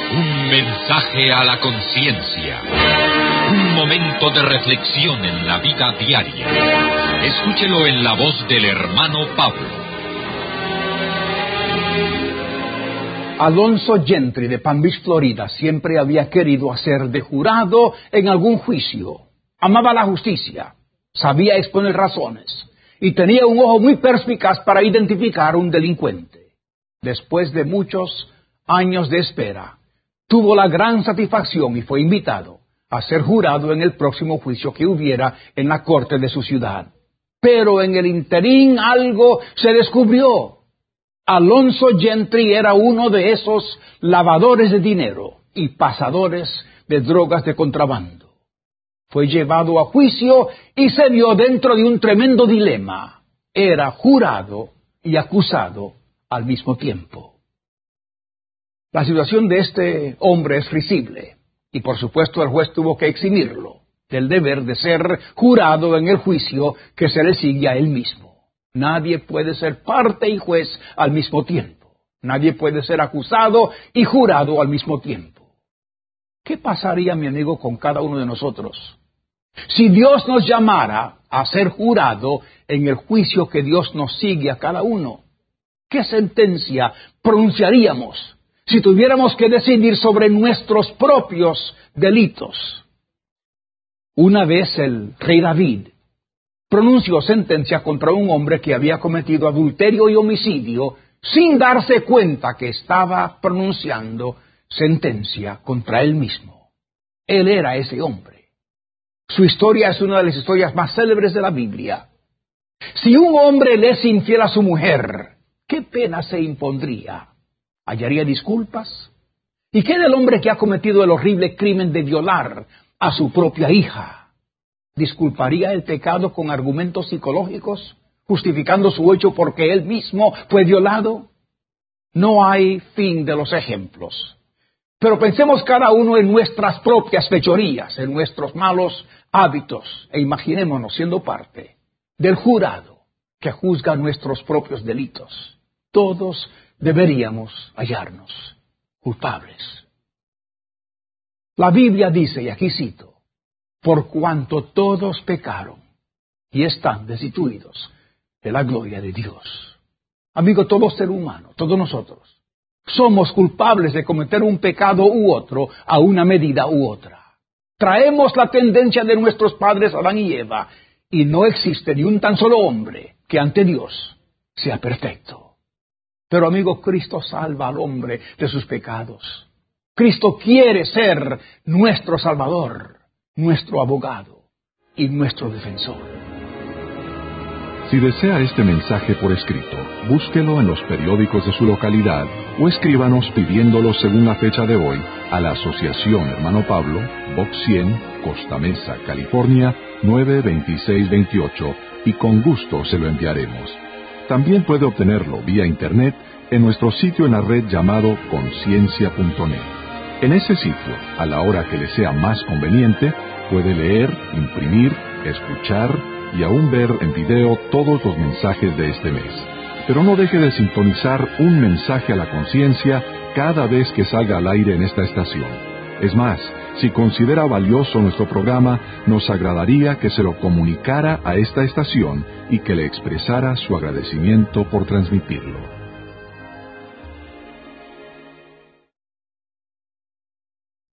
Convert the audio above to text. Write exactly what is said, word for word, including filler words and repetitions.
Un mensaje a la conciencia. Un momento de reflexión en la vida diaria. Escúchelo en la voz del hermano Pablo. Alonzo Gentry de Palm Beach, Florida, siempre había querido hacer de jurado en algún juicio. Amaba la justicia, sabía exponer razones y tenía un ojo muy perspicaz para identificar un delincuente. Después de muchos años de espera, tuvo la gran satisfacción y fue invitado a ser jurado en el próximo juicio que hubiera en la corte de su ciudad. Pero en el interín algo se descubrió. Alonzo Gentry era uno de esos lavadores de dinero y pasadores de drogas de contrabando. Fue llevado a juicio y se vio dentro de un tremendo dilema. Era jurado y acusado al mismo tiempo. La situación de este hombre es risible, y por supuesto el juez tuvo que eximirlo del deber de ser jurado en el juicio que se le sigue a él mismo. Nadie puede ser parte y juez al mismo tiempo. Nadie puede ser acusado y jurado al mismo tiempo. ¿Qué pasaría, mi amigo, con cada uno de nosotros si Dios nos llamara a ser jurado en el juicio que Dios nos sigue a cada uno? ¿Qué sentencia pronunciaríamos si tuviéramos que decidir sobre nuestros propios delitos? Una vez el rey David pronunció sentencia contra un hombre que había cometido adulterio y homicidio sin darse cuenta que estaba pronunciando sentencia contra él mismo. Él era ese hombre. Su historia es una de las historias más célebres de la Biblia. Si un hombre le es infiel a su mujer, ¿qué pena se impondría? ¿Hallaría disculpas? ¿Y qué del hombre que ha cometido el horrible crimen de violar a su propia hija? ¿Disculparía el pecado con argumentos psicológicos, justificando su hecho porque él mismo fue violado? No hay fin de los ejemplos. Pero pensemos cada uno en nuestras propias fechorías, en nuestros malos hábitos, e imaginémonos siendo parte del jurado que juzga nuestros propios delitos. Todos deberíamos hallarnos culpables. La Biblia dice, y aquí cito, por cuanto todos pecaron y están destituidos de la gloria de Dios. Amigo, todo ser humano, todos nosotros, somos culpables de cometer un pecado u otro a una medida u otra. Traemos la tendencia de nuestros padres Adán y Eva, y no existe ni un tan solo hombre que ante Dios sea perfecto. Pero amigo, Cristo salva al hombre de sus pecados. Cristo quiere ser nuestro Salvador, nuestro abogado y nuestro defensor. Si desea este mensaje por escrito, búsquelo en los periódicos de su localidad o escríbanos pidiéndolo según la fecha de hoy a la Asociación Hermano Pablo, Box cien, Costa Mesa, California, nueve veintiséis veintiocho, y con gusto se lo enviaremos. También puede obtenerlo vía internet en nuestro sitio en la red llamado conciencia punto net. En ese sitio, a la hora que le sea más conveniente, puede leer, imprimir, escuchar y aún ver en video todos los mensajes de este mes. Pero no deje de sintonizar un mensaje a la conciencia cada vez que salga al aire en esta estación. Es más, si considera valioso nuestro programa, nos agradaría que se lo comunicara a esta estación y que le expresara su agradecimiento por transmitirlo.